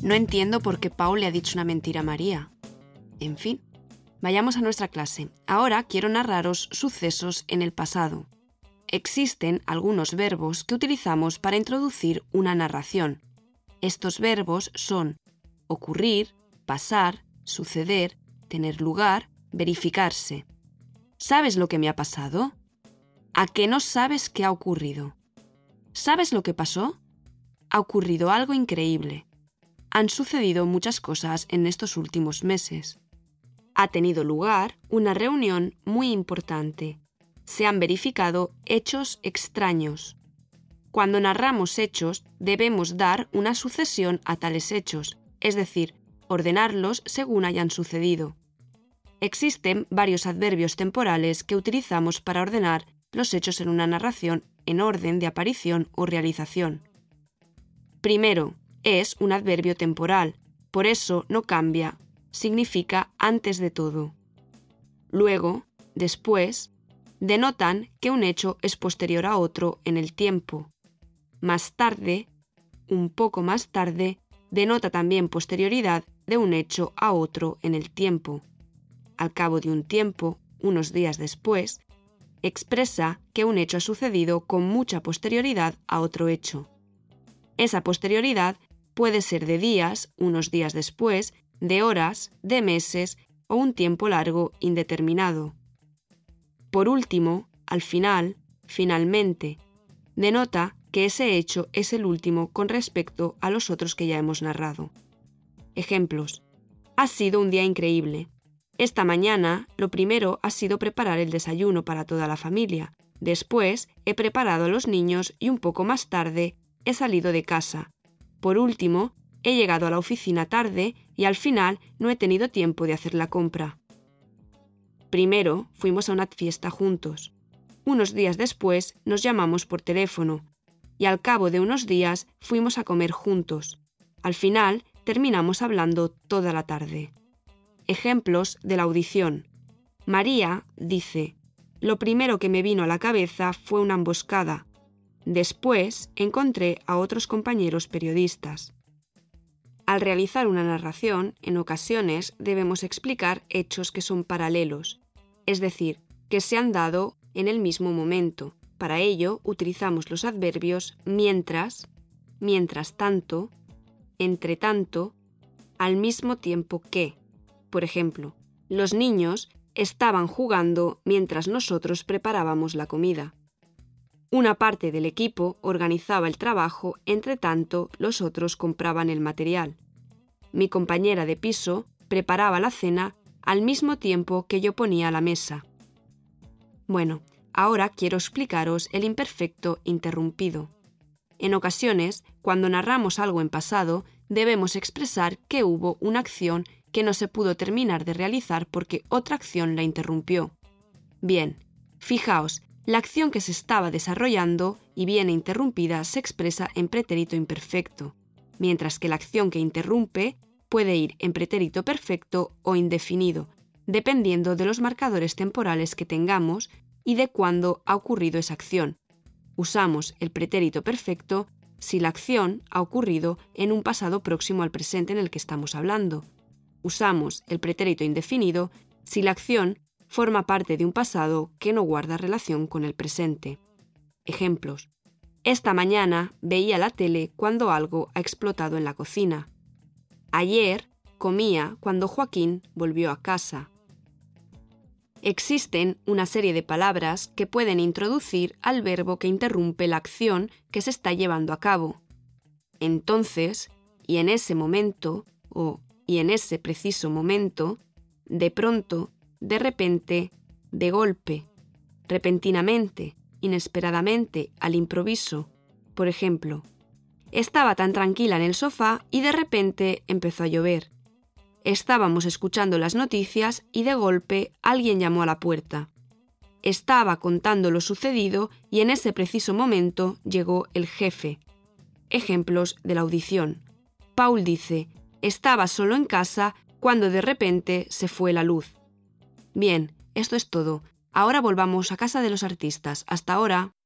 No entiendo por qué Paul le ha dicho una mentira a María. En fin, vayamos a nuestra clase. Ahora quiero narraros sucesos en el pasado. Existen algunos verbos que utilizamos para introducir una narración. Estos verbos son ocurrir, pasar, suceder, tener lugar, verificarse. ¿Sabes lo que me ha pasado? ¿A qué no sabes qué ha ocurrido? ¿Sabes lo que pasó? Ha ocurrido algo increíble. Han sucedido muchas cosas en estos últimos meses. Ha tenido lugar una reunión muy importante. Se han verificado hechos extraños. Cuando narramos hechos, debemos dar una sucesión a tales hechos, es decir, ordenarlos según hayan sucedido. Existen varios adverbios temporales que utilizamos para ordenar los hechos en una narración en orden de aparición o realización. Primero, es un adverbio temporal, por eso no cambia, significa antes de todo. Luego, después, denotan que un hecho es posterior a otro en el tiempo. Más tarde, un poco más tarde, denota también posterioridad de un hecho a otro en el tiempo. Al cabo de un tiempo, unos días después, expresa que un hecho ha sucedido con mucha posterioridad a otro hecho. Esa posterioridad puede ser de días, unos días después, de horas, de meses o un tiempo largo indeterminado. Por último, al final, finalmente, denota que ese hecho es el último con respecto a los otros que ya hemos narrado. Ejemplos. Ha sido un día increíble. Esta mañana, lo primero ha sido preparar el desayuno para toda la familia. Después, he preparado a los niños y un poco más tarde, he salido de casa. Por último, he llegado a la oficina tarde y al final no he tenido tiempo de hacer la compra. Primero, fuimos a una fiesta juntos. Unos días después, nos llamamos por teléfono. Y al cabo de unos días, fuimos a comer juntos. Al final, terminamos hablando toda la tarde. Ejemplos de la audición. María dice: lo primero que me vino a la cabeza fue una emboscada. Después encontré a otros compañeros periodistas. Al realizar una narración, en ocasiones debemos explicar hechos que son paralelos, es decir, que se han dado en el mismo momento. Para ello utilizamos los adverbios mientras, mientras tanto, entre tanto, al mismo tiempo que. Por ejemplo, los niños estaban jugando mientras nosotros preparábamos la comida. Una parte del equipo organizaba el trabajo, entre tanto los otros compraban el material. Mi compañera de piso preparaba la cena al mismo tiempo que yo ponía la mesa. Bueno, ahora quiero explicaros el imperfecto interrumpido. En ocasiones, cuando narramos algo en pasado, debemos expresar que hubo una acción que no se pudo terminar de realizar porque otra acción la interrumpió. Bien, fijaos, la acción que se estaba desarrollando y viene interrumpida se expresa en pretérito imperfecto, mientras que la acción que interrumpe puede ir en pretérito perfecto o indefinido, dependiendo de los marcadores temporales que tengamos y de cuándo ha ocurrido esa acción. Usamos el pretérito perfecto si la acción ha ocurrido en un pasado próximo al presente en el que estamos hablando. Usamos el pretérito indefinido si la acción forma parte de un pasado que no guarda relación con el presente. Ejemplos. Esta mañana veía la tele cuando algo ha explotado en la cocina. Ayer comía cuando Joaquín volvió a casa. Existen una serie de palabras que pueden introducir al verbo que interrumpe la acción que se está llevando a cabo. Entonces, y en ese momento, o y en ese preciso momento, de pronto, de repente, de golpe, repentinamente, inesperadamente, al improviso. Por ejemplo, estaba tan tranquila en el sofá y de repente empezó a llover. Estábamos escuchando las noticias y de golpe alguien llamó a la puerta. Estaba contando lo sucedido y en ese preciso momento llegó el jefe. Ejemplos de la audición. Paul dice: estaba solo en casa cuando de repente se fue la luz. Bien, esto es todo. Ahora volvamos a casa de los artistas. Hasta ahora.